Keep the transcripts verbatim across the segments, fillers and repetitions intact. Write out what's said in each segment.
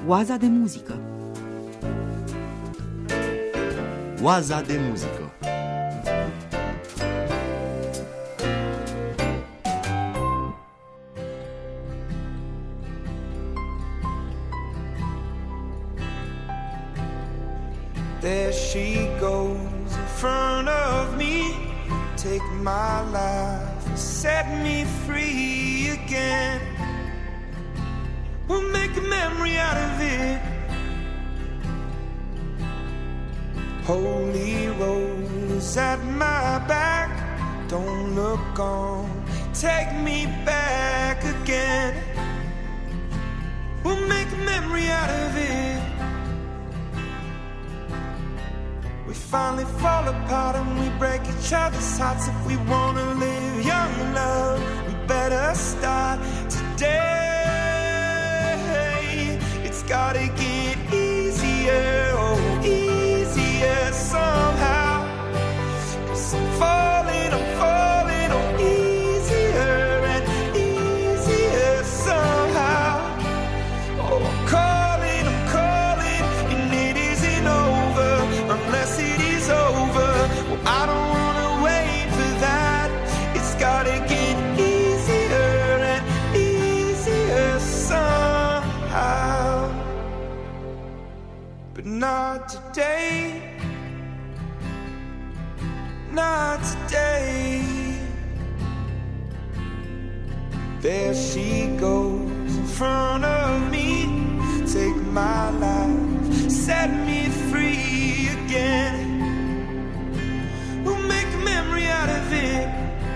Oaza de muzică. Oaza de muzică. There she goes in front of me, take my life and set me free again. We'll make a memory out of it. Holy roll is at my back, don't look on, take me back again. We'll make a memory out of it. We finally fall apart and we break each other's hearts. If we wanna live young and love, we better start today. It's gotta get easier, oh easier somehow. 'Cause I'm falling, I'm falling, oh easier and easier somehow. Oh, I'm calling, I'm calling, and it isn't over unless it is over. Well, I don't wanna wait for that. It's gotta get easier and easier somehow. But not today, not today. There she goes in front of me, take my life, set me free again. We'll make a memory out of it.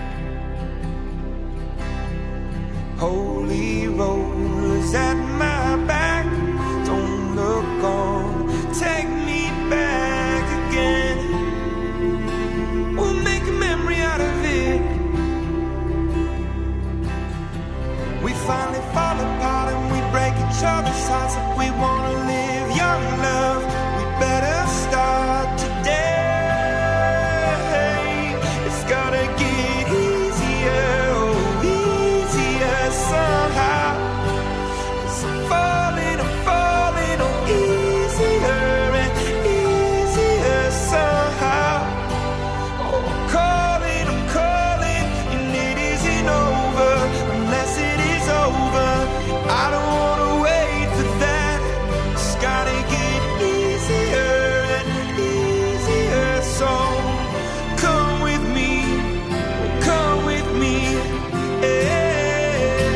Holy rollers at my back, don't look on, take me back again. We'll make a memory out of it. We finally fall apart and we break each other's hearts. If we wanna live young love, we better start today. It's gotta get easier, oh easier somehow. 'Cause I'm falling, I'm falling, oh easier and easier somehow. Oh, I'm calling, I'm calling, and it isn't over unless it is over. I don't wanna wait for that. It's gotta get easier and easier. So come with me, come with me, yeah.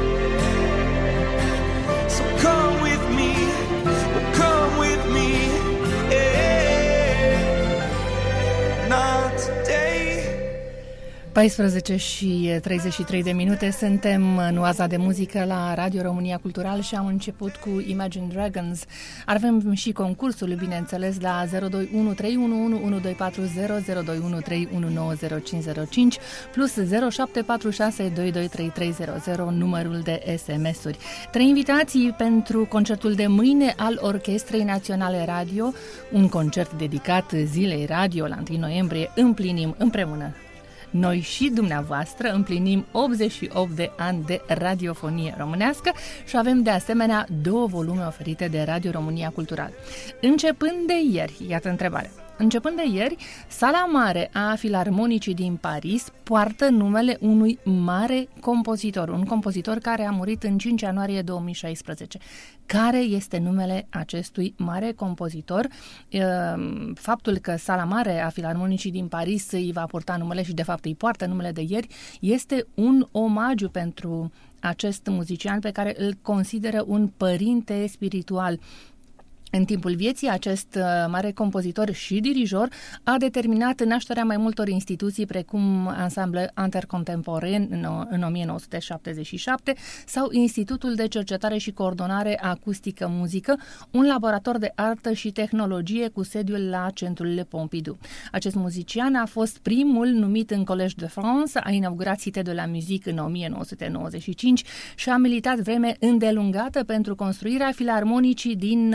So come with me, come with me, yeah. Not today. paisprezece și treizeci și trei de minute, suntem în Oaza de muzică la Radio România Cultural și am început cu Imagine Dragons. Avem și concursul, bineînțeles, la zero doi unu trei unu unu unu doi patru zero, zero doi unu trei unu nouă zero cinci zero cinci plus zero șapte patru șase doi doi trei trei zero zero, numărul de S M S-uri. Trei invitații pentru concertul de mâine al Orchestrei Naționale Radio, un concert dedicat Zilei Radio la întâi noiembrie. Împlinim împreună, noi și dumneavoastră, împlinim optzeci și opt de ani de radiofonie românească și avem de asemenea două volume oferite de Radio România Cultural. Începând de ieri, iată întrebarea. Începând de ieri, Sala Mare a Filarmonicii din Paris poartă numele unui mare compozitor, un compozitor care a murit în cinci ianuarie două mii șaisprezece. Care este numele acestui mare compozitor? Faptul că Sala Mare a Filarmonicii din Paris îi va purta numele și de fapt îi poartă numele de ieri este un omagiu pentru acest muzician pe care îl consideră un părinte spiritual. În timpul vieții, acest mare compozitor și dirijor a determinat nașterea mai multor instituții precum Ensemble Intercontemporain în o mie nouă sute șaptezeci și șapte sau Institutul de Cercetare și Coordonare Acustică Muzică, un laborator de artă și tehnologie cu sediul la Centrul Le Pompidou. Acest muzician a fost primul numit în Collège de France, a inaugurat Cité de la Musique în o mie nouă sute nouăzeci și cinci și a militat vreme îndelungată pentru construirea filarmonicii din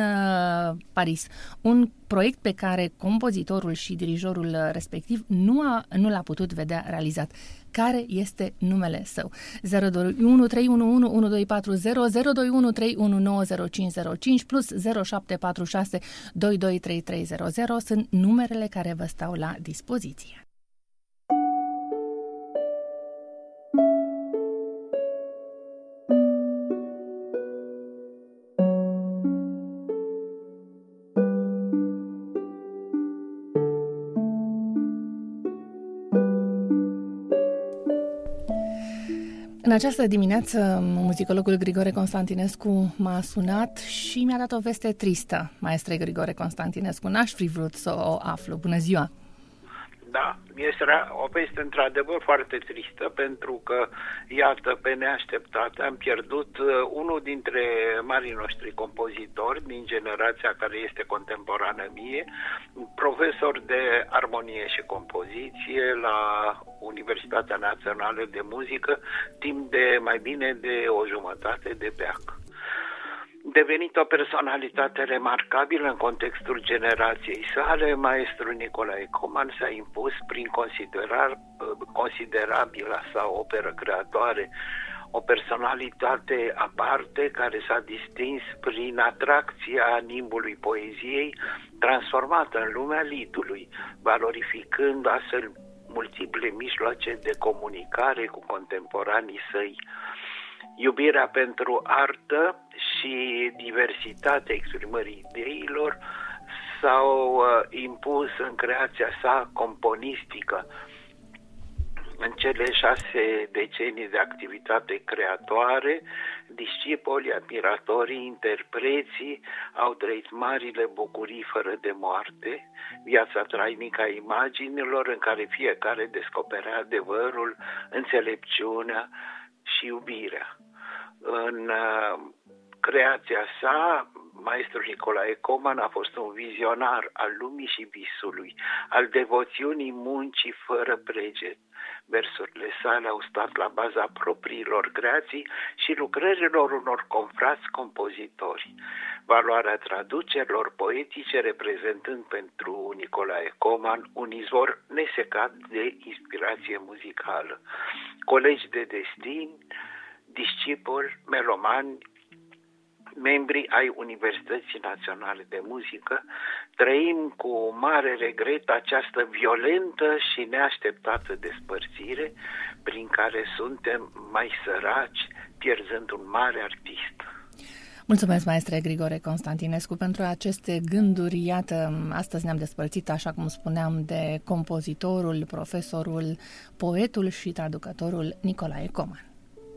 uh, Paris. Un proiect pe care compozitorul și dirijorul respectiv nu, a, nu l-a putut vedea realizat. Care este numele său? zero doi unu trei unu unu unu doi patru zero, zero doi unu trei unu nouă zero cinci zero cinci plus zero șapte patru șase doi doi trei trei zero zero sunt numerele care vă stau la dispoziție. În această dimineață, muzicologul Grigore Constantinescu m-a sunat și mi-a dat o veste tristă, maestre Grigore Constantinescu. N-aș fi vrut să o aflu. Bună ziua! Da, este o veste într-adevăr foarte tristă, pentru că, iată, pe neașteptate am pierdut unul dintre marii noștri compozitori din generația care este contemporană mie, profesor de armonie și compoziție la Universitatea Națională de Muzică, timp de mai bine de o jumătate de veac. Devenit o personalitate remarcabilă în contextul generației sale, maestrul Nicolae Coman s-a impus prin considerar, considerabilă sa operă creatoare, o personalitate aparte care s-a distins prin atracția nimbului poeziei transformată în lumea lidului, valorificând astfel multiple mijloace de comunicare cu contemporanii săi. Iubirea pentru artă și diversitatea exprimării ideilor s-au uh, impus în creația sa componistică. În cele șase decenii de activitate creatoare, discipolii, admiratorii, interpreții au trăit marile bucurii fără de moarte, viața trainică a imaginilor în care fiecare descoperea adevărul, înțelepciunea și iubirea. În uh, creația sa, maestrul Nicolae Coman a fost un vizionar al lumii și visului, al devoțiunii muncii fără preget. Versurile sale au stat la baza propriilor creații și lucrărilor unor confrați compozitori. Valoarea traducerilor poetice reprezentând pentru Nicolae Coman un izvor nesecat de inspirație muzicală. Colegi de destin, discipoli, melomani, membri ai Universității Naționale de Muzică, trăim cu mare regret această violentă și neașteptată despărțire prin care suntem mai săraci, pierzând un mare artist. Mulțumesc, maestre Grigore Constantinescu, pentru aceste gânduri. Iată, astăzi ne-am despărțit, așa cum spuneam, de compozitorul, profesorul, poetul și traducătorul Nicolae Coman.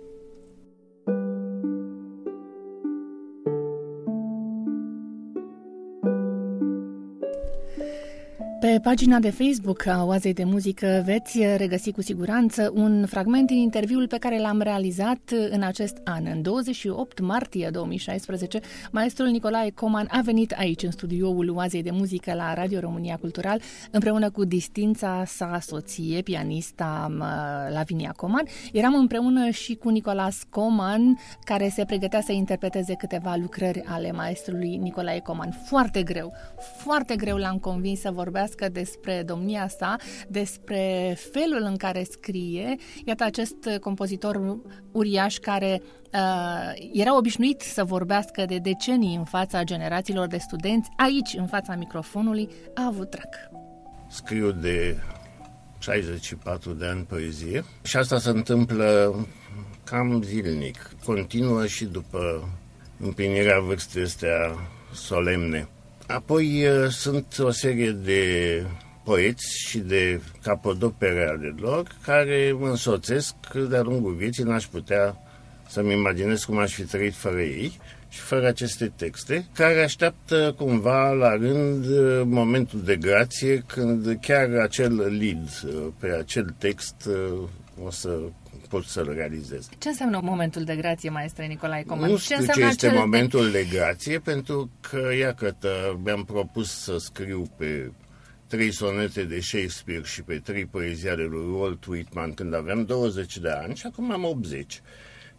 Pe pagina de Facebook a Oazei de Muzică veți regăsi cu siguranță un fragment din interviul pe care l-am realizat în acest an. În douăzeci și opt martie două mii șaisprezece, maestrul Nicolae Coman a venit aici, în studioul Oazei de Muzică la Radio România Cultural, împreună cu distința sa soție, pianista Lavinia Coman. Eram împreună și cu Nicolas Coman, care se pregătea să interpreteze câteva lucrări ale maestrului Nicolae Coman. Foarte greu, foarte greu l-am convins să vorbească despre domnia sa, despre felul în care scrie. Iată, acest compozitor uriaș care uh, era obișnuit să vorbească de decenii în fața generațiilor de studenți, aici, în fața microfonului, a avut trac. Scriu de șaizeci și patru de ani poezie și asta se întâmplă cam zilnic. Continuă și după împlinirea vârstei astea solemne. Apoi sunt o serie de poeți și de capodopere ale lor care mă însoțesc de-a lungul vieții. N-aș putea să-mi imaginez cum aș fi trăit fără ei și fără aceste texte, care așteaptă cumva la rând momentul de grație când chiar acel lead pe acel text o să pot să-l realizez. Ce înseamnă momentul de grație, maestre Nicolae Coman? Nu știu ce, ce este acel... momentul de grație, pentru că, iată, mi-am propus să scriu pe trei sonete de Shakespeare și pe trei poezii ale lui Walt Whitman când aveam douăzeci de ani și acum am optzeci.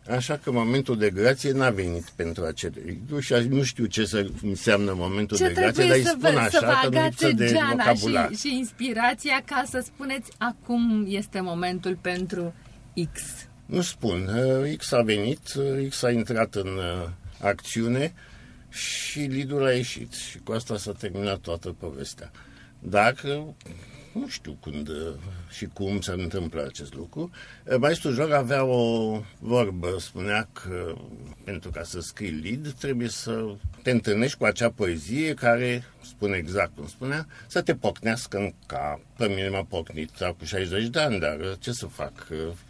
Așa că momentul de grație n-a venit pentru acele liduri și nu știu ce să înseamnă momentul ce de grație, dar îi spun vă, așa să vă că nu lipsă de vocabular. Și, și inspirația ca să spuneți acum este momentul pentru X. Nu spun. X a venit, X a intrat în acțiune și lidul a ieșit și cu asta s-a terminat toată povestea. Dar nu știu când și cum se întâmplă acest lucru. Maestru Jor avea o vorbă, spunea că pentru ca să scrii lead trebuie să te întâlnești cu acea poezie care, spune exact cum spunea, să te pocnească în cap. Pe mine m-a pocnit cu șaizeci de ani, dar ce să fac?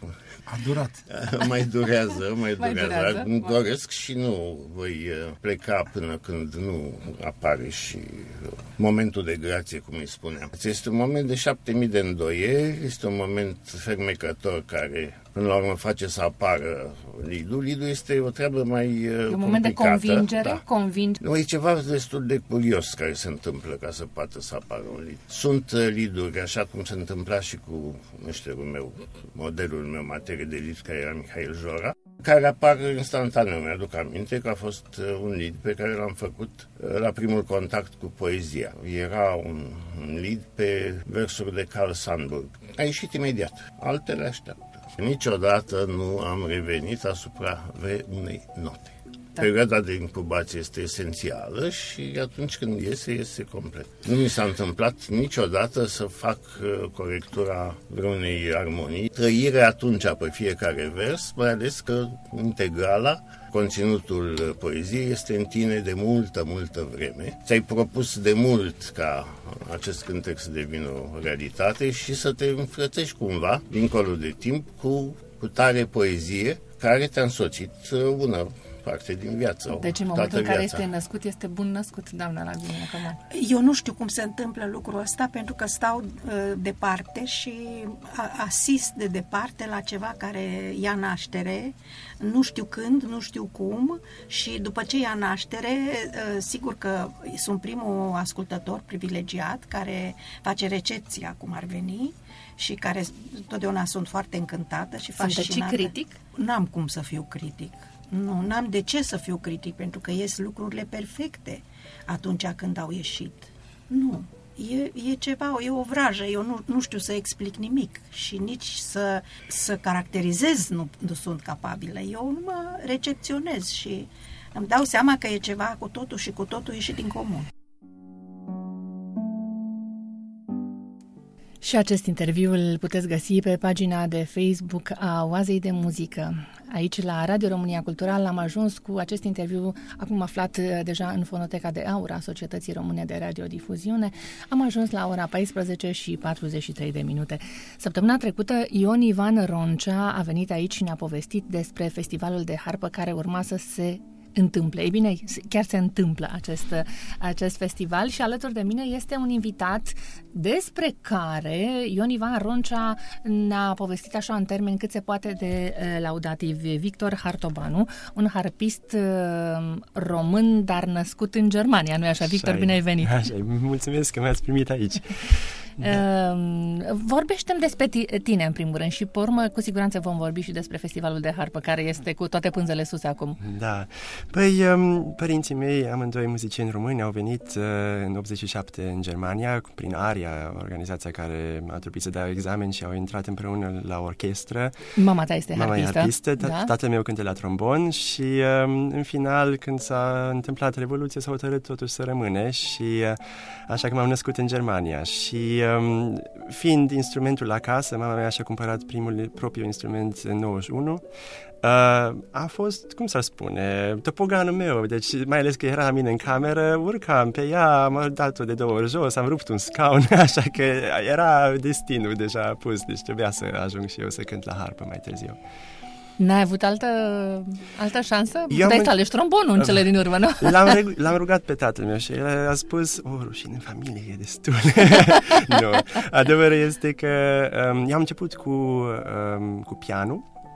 A durat. Mai durează, mai, mai durează. durează. Îmi doresc și nu voi pleca până când nu apare și momentul de grație, cum îi spuneam. Este un moment de șapte mii de îndoieri, este un moment fermecător care până la urmă face să apară lidul. Lidul este o treabă mai complicată. Un moment de convingere? Da. Convinge. Nu, e ceva destul de curios care se întâmplă ca să poată să apară un lid. Sunt liduri, așa cum se întâmpla și cu meșterul meu, modelul meu materie de lid, care era Mihail Jora, care apar instantaneu. Mi-aduc aminte că a fost un lid pe care l-am făcut la primul contact cu poezia. Era un, un lid pe versuri de Carl Sandburg. A ieșit imediat. Altele așteaptă. Niciodată nu am revenit asupra vreunei note. Da. Perioada de incubație este esențială și atunci când iese, iese complet. Nu mi s-a întâmplat niciodată să fac corectura vreunei armonii. Trăirea atunci pe fiecare vers, mai ales că integrala, conținutul poeziei este în tine de multă, multă vreme. Ți-ai propus de mult ca acest cântec să devină o realitate și să te înfrățești cumva, dincolo de timp, cu, cu tare poezie care te-a însoțit una parte din viață. Deci în momentul în care este născut, este bun născut, doamna Lavinia. Eu nu știu cum se întâmplă lucrul ăsta, pentru că stau uh, departe și a, asist de departe la ceva care ia naștere, nu știu când, nu știu cum, și după ce ia naștere, uh, sigur că sunt primul ascultător privilegiat care face recepția, cum ar veni, și care totdeauna sunt foarte încântată și fascinată. Sunteți și critic? N-am cum să fiu critic. Nu, n-am de ce să fiu critic, pentru că ies lucrurile perfecte atunci când au ieșit. Nu, e, e ceva, e o vrajă, eu nu, nu știu să explic nimic și nici să, să caracterizez nu, nu sunt capabilă. Eu nu mă recepționez și îmi dau seama că e ceva cu totul și cu totul ieșit din comun. Și acest interviu îl puteți găsi pe pagina de Facebook a Oazei de Muzică. Aici, la Radio România Cultural, am ajuns cu acest interviu, acum aflat deja în Fonoteca de Aur a Societății Române de Radiodifuziune. Am ajuns la ora paisprezece și patruzeci și trei de minute. Săptămâna trecută, Ion Ivan Roncea a venit aici și ne-a povestit despre festivalul de harpă care urma să se întâmple. Ei bine, chiar se întâmplă acest, acest festival și alături de mine este un invitat despre care Ion Ivan Roncea ne-a povestit așa în termeni cât se poate de laudativ. Victor Hartobanu, un harpist român, dar născut în Germania, nu-i așa? Victor, bine ai venit! Așa, mulțumesc că m-ați primit aici. Vorbește-mi despre tine în primul rând și pe urmă cu siguranță vom vorbi și despre festivalul de harpă care este cu toate pânzele sus acum. Da, păi părinții mei, amândoi muzicieni români, au venit în optzeci și șapte în Germania prin ARIA, organizația care a trebuit să dea examen și au intrat împreună la orchestră. Mama ta este Mama harpistă. e harpistă, da? Tatăl meu cântă la trombon și în final, când s-a întâmplat Revoluția, s-a hotărât totuși să rămâne și așa că m-am născut în Germania și fiind instrumentul acasă, mama mea și-a cumpărat primul propriu instrument în nouăzeci și unu. Uh, a fost, cum să spune, topoganul meu, deci mai ales că era la mine în cameră, urcam pe ea, am dat-o de două ori jos, am rupt un scaun, așa că era destinul deja pus, deci trebuia să ajung și eu să cânt la harpă mai târziu. N-ai avut altă, altă șansă? Puteai să alegi trombonul în cele din urmă, nu? L-am, reg- l-am rugat pe tatăl meu și el a spus, o, rușine în familie e destul. Nu, adevărul este că um, eu am început cu, um, cu pianul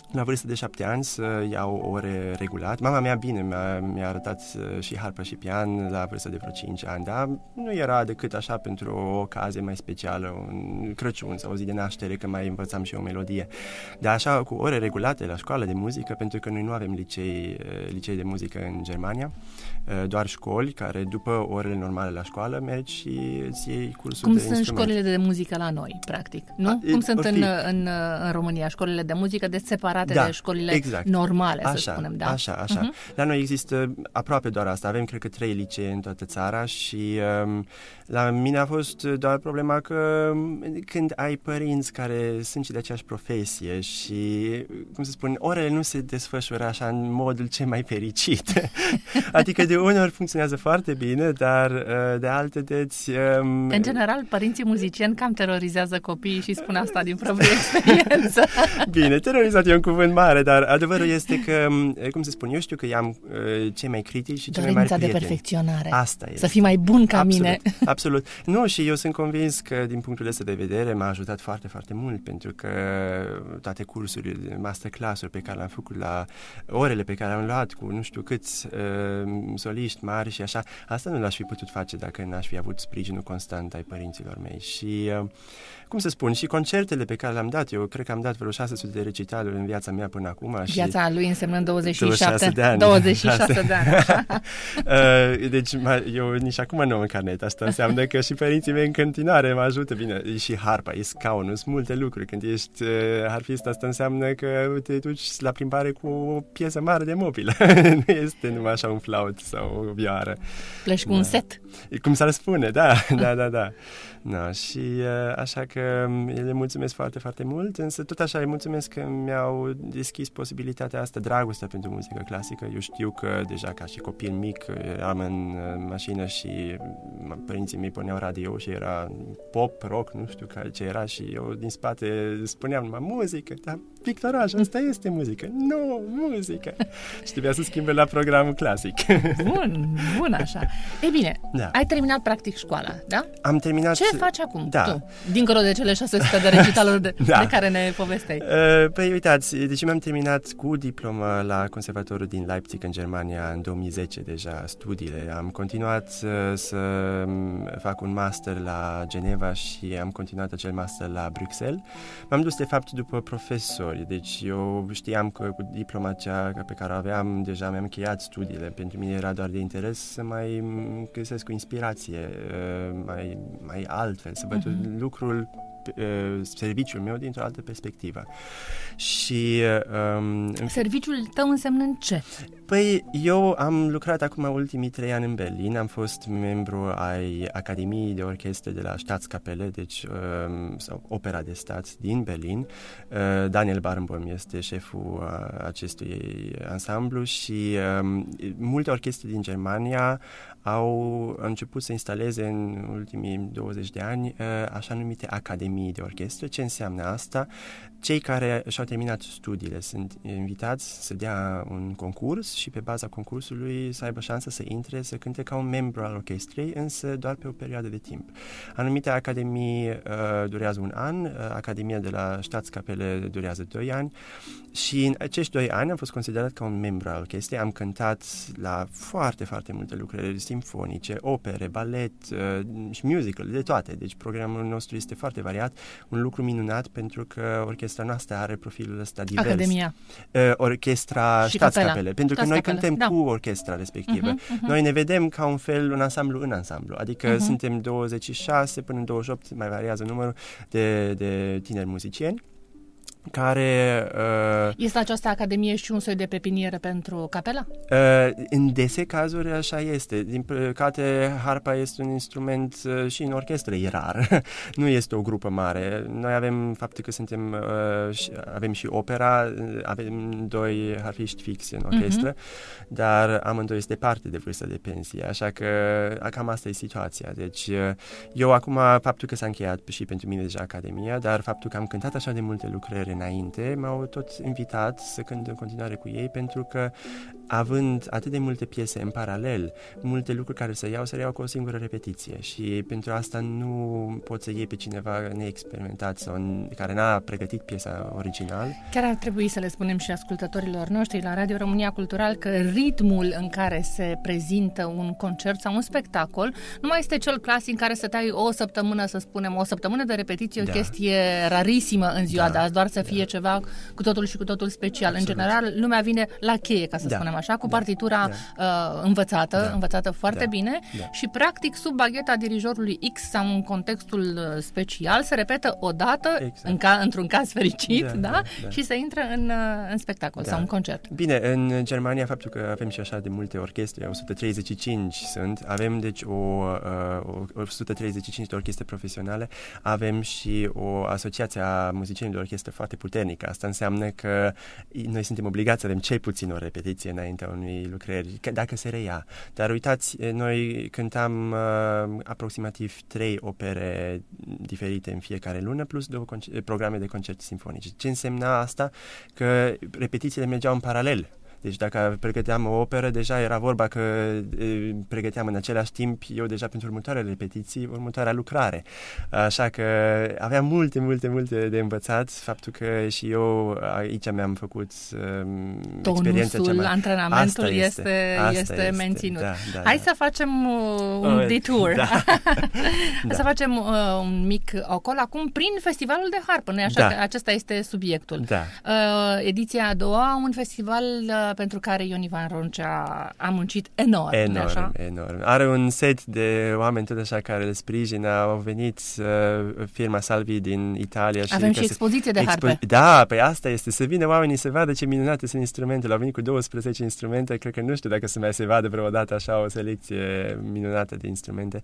la vârstă de șapte ani să iau ore regulat. Mama mea, bine, mi-a, mi-a arătat și harpă și pian la vârstă de vreo cinci ani, dar nu era decât așa pentru o ocazie mai specială, un Crăciun sau o zi de naștere, că mai învățam și o melodie. Dar așa, cu ore regulate la școală de muzică, pentru că noi nu avem licei, licei de muzică în Germania, doar școli care după orele normale la școală mergi și îți iei cursul Cum de sunt instrument. școlile de muzică la noi, practic, nu? A, Cum sunt or fi. în, în, în România școlile de muzică, de separate Da, de școlile exact. normale, Așa, să spunem, da? Așa, așa. Uh-huh. La noi există aproape doar asta. Avem, cred că, trei licee în toată țara și um, la mine a fost doar problema că când ai părinți care sunt și de aceeași profesie și, cum să spun, orele nu se desfășură așa în modul cel mai fericit. Adică de uneori funcționează foarte bine, dar uh, de alte dăți... Um, În general, părinții muzicieni cam terorizează copiii și spun asta din proprie experiență. Bine, terorizat e un cuvânt mare, dar adevărul este că, cum să spun, eu știu că i-am uh, cei mai critici și cei mai mari Dorința de prieteni. perfecționare. Asta este. Să fii mai bun ca absolut, mine. Absolut. Nu, și eu sunt convins că din punctul ăsta de vedere m-a ajutat foarte, foarte mult, pentru că toate cursurile, masterclass-uri pe care le-am făcut, la orele pe care le-am luat cu nu știu câți uh, soliști mari și așa, asta nu l-aș fi putut face dacă n-aș fi avut sprijinul constant ai părinților mei. Și uh, cum să spun, și concertele pe care le-am dat, eu cred că am dat vreo șase sute de recitaluri în viața mea până acum. Viața și lui însemnând douăzeci și șapte, douăzeci și șase de ani. douăzeci și șase de ani. uh, deci eu nici acum nu am carnet, asta înseamnă că și părinții mei în continuare mă ajută. Bine, e și harpa, e scaunul, sunt multe lucruri. Când ești uh, harpist, asta înseamnă că te duci la plimbare cu o piesă mare de mobilă. Nu este numai așa un flaut sau o vioară. Pleci cu da. un set. Cum s-ar spune, da, da, da, da. No, și uh, așa că le mulțumesc foarte, foarte mult, însă tot așa le mulțumesc că mi-au deschis posibilitatea asta, dragostea pentru muzică clasică. Eu știu că deja ca și copil mic eram în uh, mașină și părinții mei puneau radio și era pop, rock, nu știu ce era, și eu din spate spuneam numai muzică, dar Victoraj, asta este muzică. Nu, muzică. Și trebuia să schimbe la programul clasic. Bun, bun așa. Ei bine, Da. ai terminat practic școala, da? Am terminat... Ce faci acum Da. tu? Dincolo de cele șase sute de recitaluri de, Da. de care ne povesteai. Uh, Păi uitați, deci mi-am terminat cu diplomă la Conservatorul din Leipzig în Germania în două mii zece deja studiile. Am continuat uh, să fac un master la Geneva și am continuat acel master la Bruxelles. M-am dus de fapt după profesori, deci eu știam că cu diploma cea pe care o aveam deja mi-am încheiat studiile. Pentru mine era doar de interes să mai găsesc o inspirație uh, mai, mai altfel, să văd uh-huh. lucrul, serviciul meu dintr-o altă perspectivă. Și um, Serviciul tău însemnând ce? Păi, eu am lucrat acum ultimii trei ani în Berlin, am fost membru ai Academiei de Orchestre de la Staatskapelle, deci um, sau Opera de Stat din Berlin. Uh, Daniel Barenboim este șeful uh, acestui ansamblu și um, multe orchestre din Germania au început să instaleze în ultimii douăzeci de ani uh, așa numite academii de orchestră. Ce înseamnă asta? Cei care și-au terminat studiile sunt invitați să dea un concurs și pe baza concursului să aibă șansa să intre, să cânte ca un membru al orchestrei, însă doar pe o perioadă de timp. Anumite academii uh, durează un an, uh, Academia de la Staatskapelle durează doi ani și în acești doi ani am fost considerat ca un membru al orchestrei. Am cântat la foarte, foarte multe lucrări simfonice, opere, balet uh, și musical, de toate. Deci programul nostru este foarte variat, un lucru minunat pentru că orchestra noastră are profilul ăsta divers. Academia. Uh, orchestra Staatskapelle, pentru că noi cântăm da. cu orchestra respectivă. Uh-huh, uh-huh. Noi ne vedem ca un fel, un ansamblu în ansamblu, adică Uh-huh. suntem douăzeci și șase până în douăzeci și opt, mai variază numărul de, de tineri muzicieni care... Uh, Este această academie și un soi de pepinieră pentru capela? Uh, în dese cazuri așa este. Din păcate, harpa este un instrument uh, și în orchestră e rar. Nu este o grupă mare. Noi avem faptul că suntem, uh, și, avem și opera, avem doi harpiști fixi în orchestră, uh-huh. dar amândoi este departe de vârsta de pensie, așa că cam asta e situația. Deci uh, eu acum, faptul că s-a încheiat și pentru mine deja academia, dar faptul că am cântat așa de multe lucrări înainte, m-au tot invitat să cânt în continuare cu ei, pentru că având atât de multe piese în paralel, multe lucruri care se iau, se iau cu o singură repetiție și pentru asta nu poți să iei pe cineva neexperimentat sau care n-a pregătit piesa original. Chiar ar trebui să le spunem și ascultătorilor noștri la Radio România Cultural că ritmul în care se prezintă un concert sau un spectacol nu mai este cel clasic în care să tai o săptămână, să spunem, o săptămână de repetiție, da. O chestie rarisimă în ziua da. de azi, doar să fie da. ceva cu totul și cu totul special. Absolut. În general, lumea vine la cheie, ca să da. spunem așa, cu da. partitura da. Uh, învățată, da. învățată foarte da. bine da. și practic sub bagheta dirijorului X sau în contextul special se repetă o dată, exact. în ca, într-un caz fericit, da, da? Da, da. și se intră în, în spectacol da. sau în concert. Bine, în Germania, faptul că avem și așa de multe orchestre, o sută treizeci și cinci sunt, avem deci o, o, o sută treizeci și cinci de orchestre profesionale, avem și o asociație a muzicienilor de orchestră foarte puternică. Asta înseamnă că noi suntem obligați să avem cel puțin o repetiție înaintea unei lucrări, dacă se reia. Dar uitați, noi cântam uh, aproximativ trei opere diferite în fiecare lună, plus două concer- programe de concerte simfonice. Ce însemna asta? Că repetițiile mergeau în paralel. Deci dacă pregăteam o operă, deja era vorba că e, pregăteam în același timp eu deja pentru următoarele repetiții, următoarea lucrare. Așa că aveam multe, multe, multe de învățat. Faptul că și eu aici mi-am făcut um, experiența cea mai... antrenamentul asta este, asta este, este menținut. Da, da, Hai da. să facem uh, un oh, detour. Da. da. Să facem uh, un mic ocol acum prin Festivalul de Harpă. Nu-i așa? Da. Că acesta este subiectul. Da. Uh, ediția a doua, un festival uh, pentru care Ion Ivan Roncea a muncit enorm. Enorm, așa? enorm. Are un set de oameni tot așa care îl sprijină. Au venit uh, firma Salvi din Italia. Și Avem și expoziție de harpe. Expo- da, pe asta este. Să vină oamenii să vadă ce minunate sunt instrumentele. Au venit cu douăsprezece instrumente. Cred că nu știu dacă să mai se vadă vreodată așa o selecție minunată de instrumente.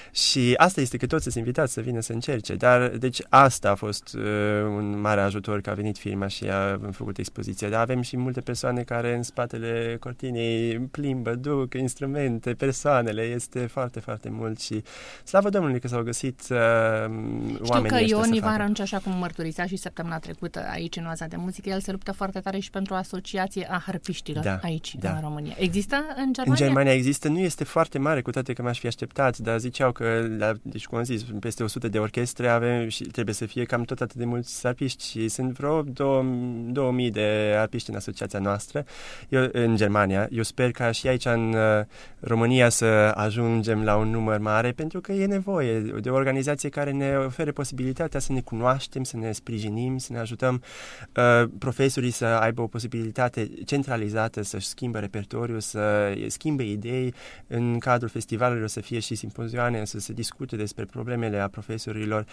Și asta este că toți sunt invitați să vină să încerce. Dar, deci, asta a fost uh, un mare ajutor că a venit firma și a făcut expoziția. Dar avem și multe persoane care în spatele cortinei plimbă, duc instrumente, persoanele, este foarte, foarte mult și slavă Domnului că s-au găsit uh, oamenii ăștia. Știu că Ion Ivan Roncea, așa cum mărturisea și săptămâna trecută aici în Oaza de Muzică, el se luptă foarte tare și pentru o asociație a harpiștilor da, aici, da. în România. Există în Germania? În Germania există, nu este foarte mare, cu toate că m-aș fi așteptat, dar ziceau că, la, deci cum am zis, peste o sută de orchestre avem și trebuie să fie cam tot atât de mulți arpiști și sunt vreo două mii de arpiști în asociația noastră. Eu, în Germania. Eu sper ca și aici în uh, România să ajungem la un număr mare, pentru că e nevoie de o organizație care ne oferă posibilitatea să ne cunoaștem, să ne sprijinim, să ne ajutăm uh, profesorii să aibă o posibilitate centralizată să-și schimbe repertoriul, să schimbe idei în cadrul festivalurilor, să fie și simpozioane, să se discute despre problemele a profesorilor.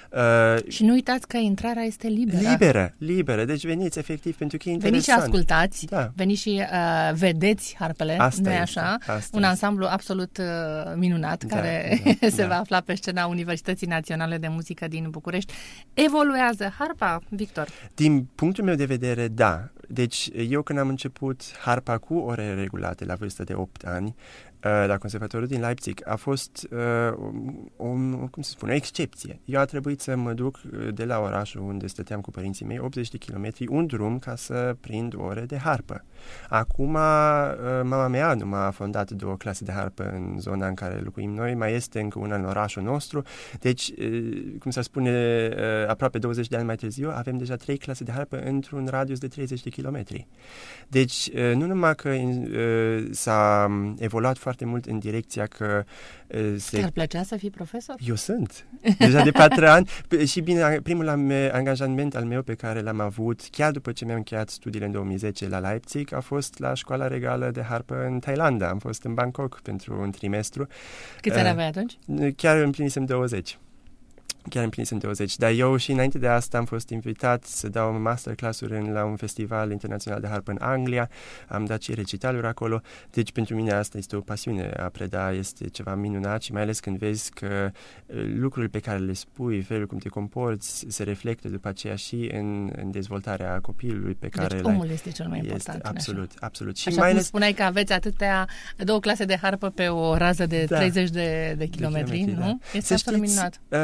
Uh, și nu uitați că intrarea este liberă. Liberă, liberă. Deci veniți efectiv pentru că e interesant. Veniți și ascultați, da. veniți și uh, vedeți harpele, nu e așa? Asta un este. ansamblu absolut uh, minunat, da, care da, se da. va afla pe scena Universității Naționale de Muzică din București. Evoluează harpa, Victor? Din punctul meu de vedere, da. Deci, eu când am început harpa cu ore regulate la vârsta de opt ani, la Conservatorul din Leipzig, a fost uh, o, cum se spune, o excepție. Eu a trebuit să mă duc de la orașul unde stăteam cu părinții mei, optzeci de kilometri, un drum ca să prind ore de harpă. Acum, uh, mama mea nu m-a fondat două clase de harpă în zona în care locuim noi, mai este încă una în orașul nostru, deci, uh, cum se spune, uh, aproape douăzeci de ani mai târziu, avem deja trei clase de harpă într-un radius de treizeci de kilometri. Deci, uh, nu numai că uh, s-a evoluat foarte mult în direcția că uh, se... Te-ar plăcea să fii profesor? Eu sunt. Deja de patru ani. Și bine, primul angajament al meu pe care l-am avut, chiar după ce mi-am încheiat studiile în două mii zece la Leipzig, a fost la Școala Regală de Harpă în Thailanda. Am fost în Bangkok pentru un trimestru. Câți ani uh, aveai atunci? Chiar împlinisem douăzeci. Chiar împlinisem douăzeci, dar eu și înainte de asta am fost invitat să dau masterclass-uri la un festival internațional de harpă în Anglia, am dat și recitaluri acolo, deci pentru mine asta este o pasiune, a preda este ceva minunat și mai ales când vezi că lucrurile pe care le spui, felul cum te comporți, se reflectă după aceea și în, în dezvoltarea copilului pe care... Deci omul este cel mai important. Este, absolut, așa. absolut. Și așa mai cum ales... spuneai că aveți atâtea, două clase de harpă pe o rază de da, treizeci de, de kilometri, de kilometri, nu? Da. Este absolut minunat. Uh, faptul că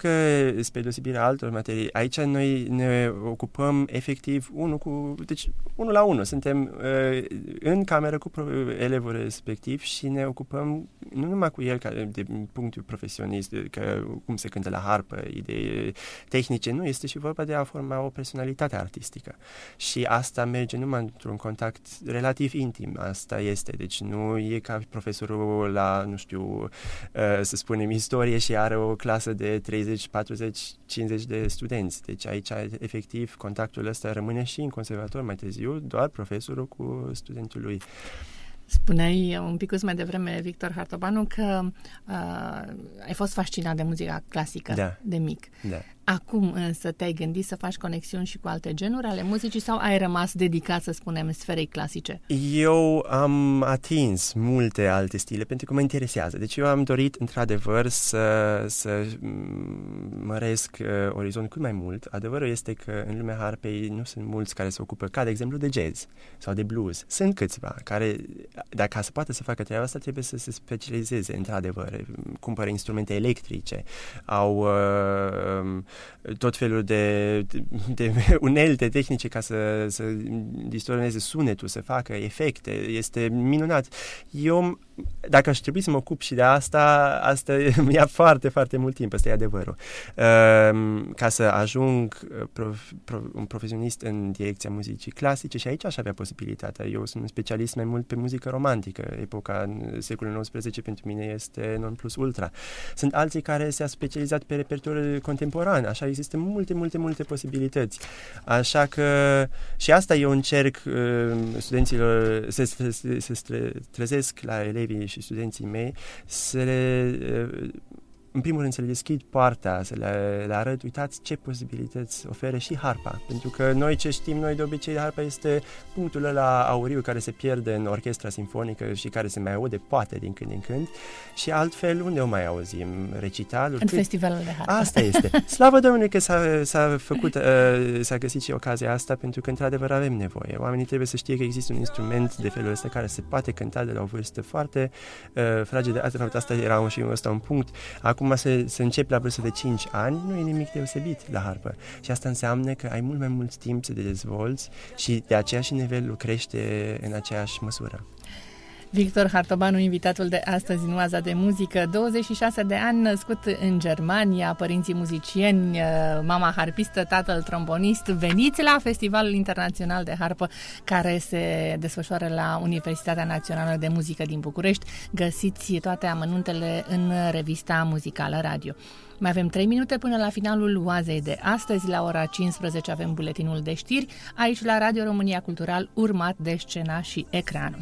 că, spre deosebirea altor materii, aici noi ne ocupăm efectiv unul cu, deci unul la unul. Suntem uh, în cameră cu elevul respectiv și ne ocupăm nu numai cu el ca de punctul profesionist, că cum se cântă la harpă, idei tehnice, nu, este și vorba de a forma o personalitate artistică. Și asta merge numai într-un contact relativ intim, asta este, deci nu e ca profesorul la, nu știu, uh, să spunem, istorie și are o clasă de treizeci, patruzeci, cincizeci de studenți. Deci aici, efectiv, contactul ăsta rămâne și în conservator mai târziu, doar profesorul cu studentul lui. Spuneai un pic mai devreme, Victor Hartobanu, că uh, ai fost fascinat de muzica clasică da. de mic. Da. Acum însă te-ai gândit să faci conexiuni și cu alte genuri ale muzicii sau ai rămas dedicat, să spunem, sferei clasice? Eu am atins multe alte stile pentru că mă interesează. Deci eu am dorit, într-adevăr, să, să măresc uh, orizont cât mai mult. Adevărul este că în lumea harpei nu sunt mulți care se ocupă, ca de exemplu, de jazz sau de blues. Sunt câțiva care, dacă să poată să facă treaba asta, trebuie să se specializeze, într-adevăr. Cumpără instrumente electrice, au uh, tot felul de, de, de unelte tehnice ca să, să distorsioneze sunetul, să facă efecte. Este minunat. Eu, dacă aș trebui să mă ocup și de asta, asta îmi ia foarte, foarte mult timp, ăsta e adevărul. Ca să ajung prof, prof, un profesionist în direcția muzicii clasice, și aici aș avea posibilitatea. Eu sunt un specialist mai mult pe muzică romantică. Epoca în secolul nouăsprezece pentru mine este non plus ultra. Sunt alții care se-au specializat pe repertoriul contemporan. Așa există multe, multe, multe posibilități. Așa că și asta eu încerc uh, studenților să se, se, se trezesc la elevii și studenții mei să le uh, în primul rând să le deschid poarta, să le, le arăt, uitați ce posibilități oferă și harpa. Pentru că noi ce știm, noi de obicei harpa este punctul ăla auriu care se pierde în orchestra simfonică și care se mai aude poate din când în când și altfel unde o mai auzim? Recitaluri? În cât... festivalul de harpă. Asta este. Slavă Domnului că s-a, s-a făcut, uh, s-a găsit și ocazia asta pentru că într-adevăr avem nevoie. Oamenii trebuie să știe că există un instrument de felul ăsta care se poate cânta de la o vârstă foarte uh, fragedă. Asta, asta era un, și ăsta un punct. Acum să, să începi la vârstă de cinci ani, nu e nimic deosebit la harpă. Și asta înseamnă că ai mult mai mult timp să te dezvolți și de aceeași nivelul crește în aceeași măsură. Victor Hartobanu, invitatul de astăzi în Oaza de Muzică, douăzeci și șase de ani, născut în Germania, părinții muzicieni, mama harpistă, tatăl trombonist. Veniți la Festivalul Internațional de Harpă care se desfășoară la Universitatea Națională de Muzică din București. Găsiți toate amănuntele în revista muzicală Radio. Mai avem trei minute până la finalul Oazei de astăzi. La ora cincisprezece avem buletinul de știri, aici la Radio România Cultural, urmat de Scena și Ecranul.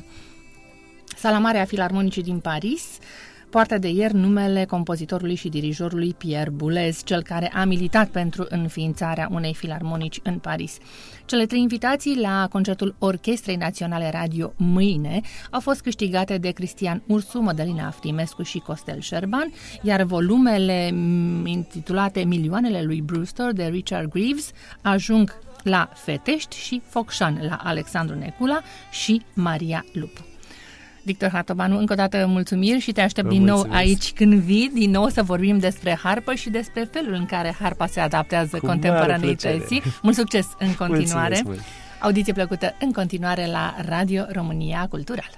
Sala Mare a Filarmonicii din Paris poartă de ieri numele compozitorului și dirijorului Pierre Boulez, cel care a militat pentru înființarea unei filarmonici în Paris. Cele trei invitații la concertul Orchestrei Naționale Radio mâine au fost câștigate de Cristian Ursu, Mădălina Aftimescu și Costel Șerban, iar volumele intitulate Milioanele lui Brewster de Richard Greaves ajung la Fetești și Focșan la Alexandru Necula și Maria Lupu. Victor Hartobanu, încă o dată mulțumiri și te aștept Vă din mulțumesc. nou aici când vii, din nou să vorbim despre harpă și despre felul în care harpa se adaptează Cu contemporaneității. Mult succes în continuare. Audiție plăcută în continuare la Radio România Cultural.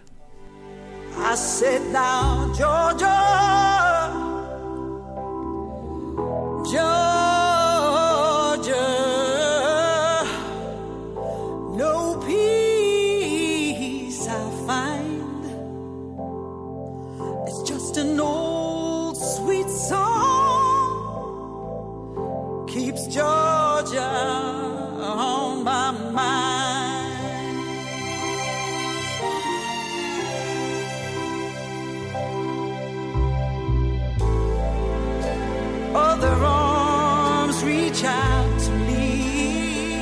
I sit down, Georgia, Georgia, no peace I find. It's just an old sweet song keeps Georgia on my mind. Other arms reach out to me,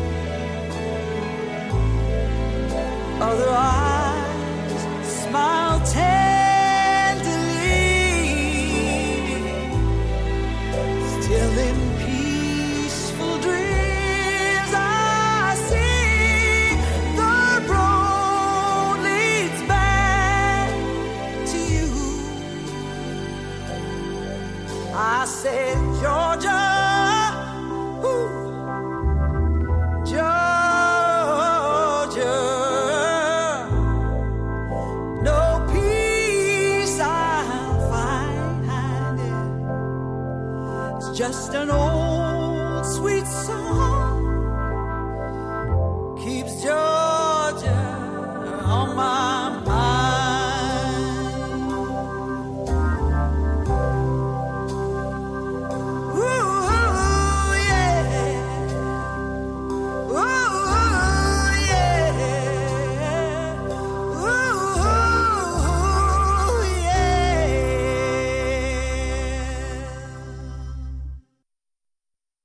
other eyes smile tenderly. Still in peaceful dreams I see the road leads back to you. I said, George, just an old